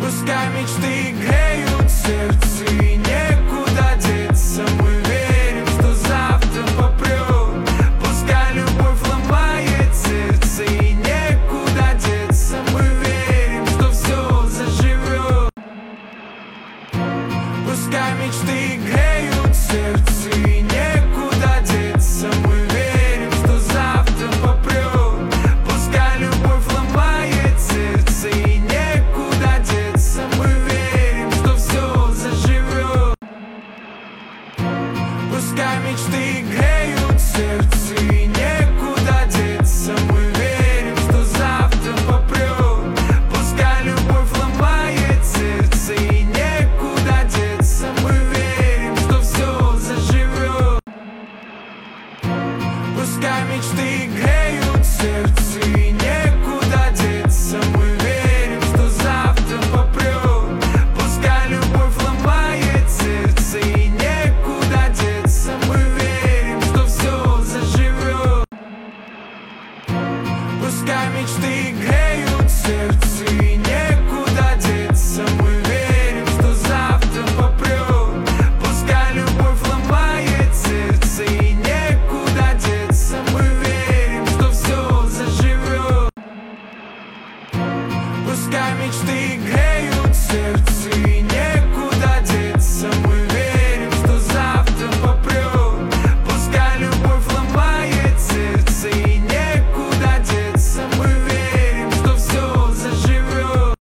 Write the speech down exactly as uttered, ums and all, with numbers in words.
Пускай мечты греют сердце и некуда деться. Мы верим, что завтра попрет. Пускай любовь ломает сердце и некуда деться. Мы верим, что все заживет. Пускай мечты греют сердце и некуда деться. Мы верим, что завтра попрет. Пускай любовь ломает сердце и некуда деться. Мы верим, что все заживет. Пускай мечты греют сердце и некуда деться. Мы верим, что завтра попрет. Пускай любовь ломает сердце и некуда деться. Мы верим, что все заживет. Пускай мечты греют сердце и некуда деться. Мы верим, что завтра попрет. Пускай любовь ломает сердце и некуда деться. Мы верим, что все заживет. Пускай мечты греют.